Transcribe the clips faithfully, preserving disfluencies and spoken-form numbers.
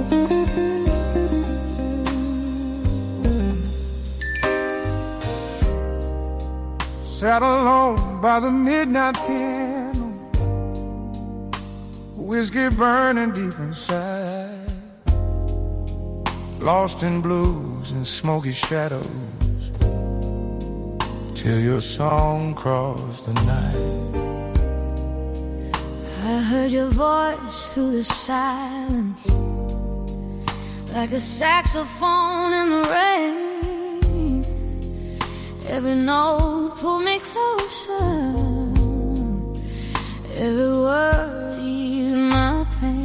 Sat alone by the midnight piano, whiskey burning deep inside, lost in blues and smoky shadows, till your song crossed the night. I heard your voice through the silence, like a saxophone in the rain. Every note pulled me closer, every word eased my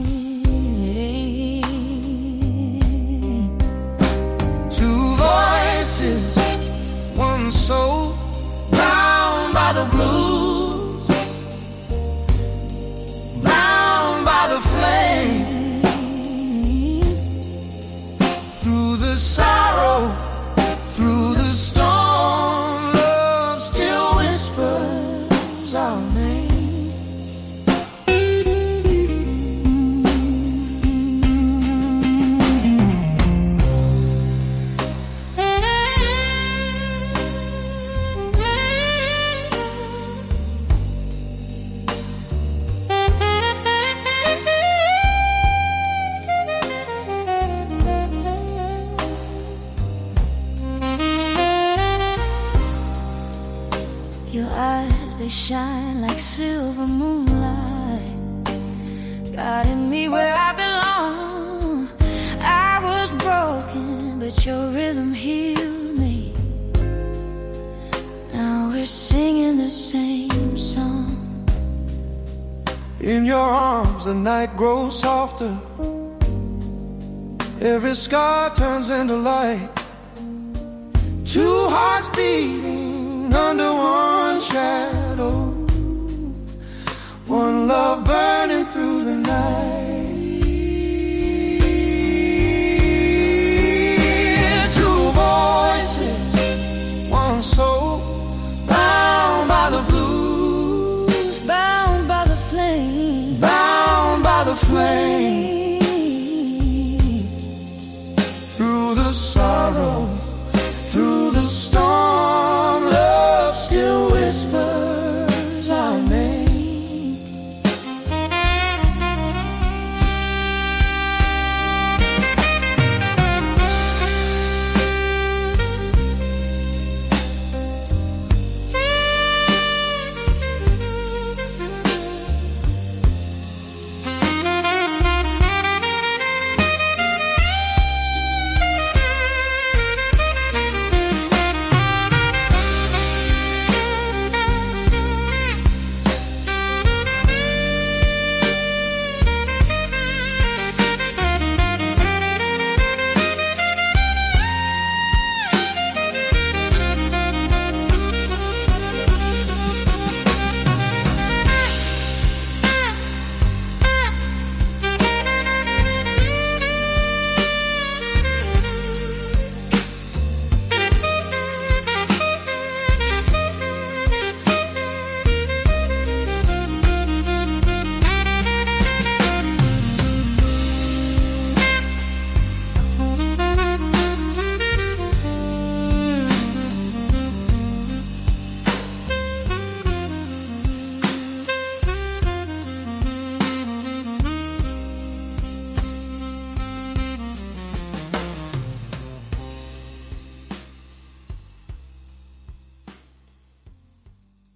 pain. Two voices, one soul, bound by the blues, bound by the flame. Through the sorrow, through the storm, love still whispers our name. Your eyes, they shine like silver moonlight, guiding me where I belong. I was broken, but your rhythm healed me. Now we're singing the same song. In your arms the night grows softer, every scar turns into light. Two hearts beating under one shadow, one love burning through the night.